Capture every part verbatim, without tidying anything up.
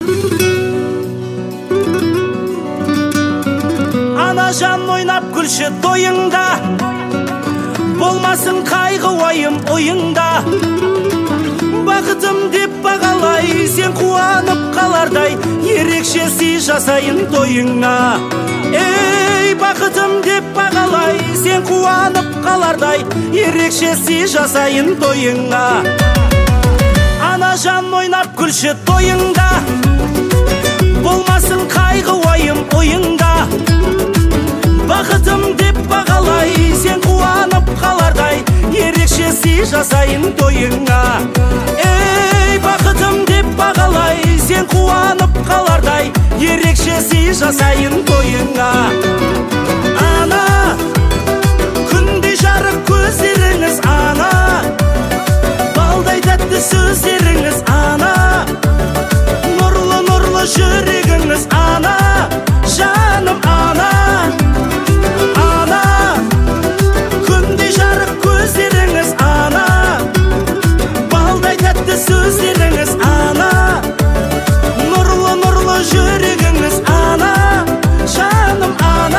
Ана жан ойнап күлші тойыңда, болмасын қайғы уайым ойыңда. Бақытым деп бағалай, сен қуанып қалардай, ерекше сый жасайын тойыңа. Ей, бақытым деп бағалай, сен қуанып қалардай, ерекше сый жасайын тойыңа. Ана жан ойнап күлші тойыңда, болмасын қайғы уайым ойыңда. Бақытым деп бағалай, сен қуанып қалардай, ерекше сый жасайын тойыңа. Ей, бақытым деп бағалай, сен қуанып қалардай, ерекше сый жасайын тойыңа. Ана, күндей жарық көздеріңіз, ана, балдай тәтті сөздеріңіз, ана, нұрлы-нұрлы жүрегіңіз, ана, жаным, ана. Ана, күндей жарық көздеріңіз, ана, балдай тәтті сөздеріңіз, ана, нұрлы-нұрлы жүрегіңіз, ана, жаным, ана.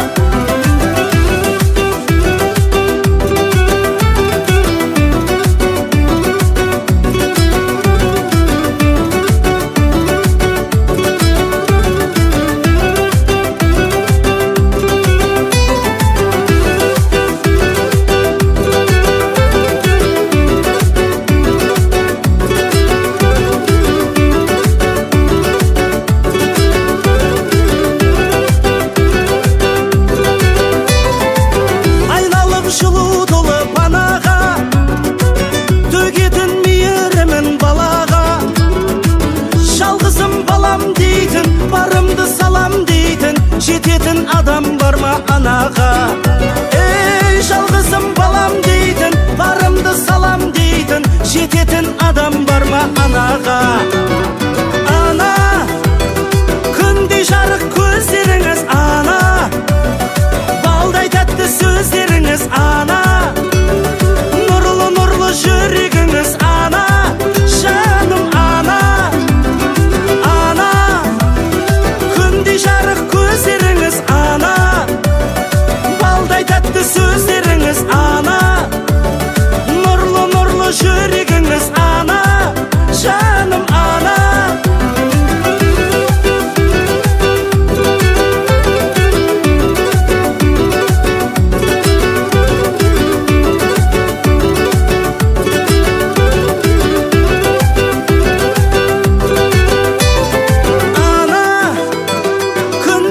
Жететін адам бар ма анаға? Ей, жалғызым балам дейтін, барымды салам дейтін, жететін адам бар ма анаға? Ана, күндей жарық көздеріңіз, ана, балдай тәтті сөздеріңіз, ана, нұрлы-нұрлы жүрегіңіз, ана, жаным, ана. Ана, күндей жарық көздеріңіз, ана, балдай тәтті сөздеріңіз, ана, нұрлы-нұрлы жүрегіңіз, ана, жаным, ана.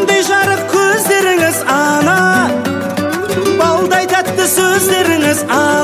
Сөздеріңіз,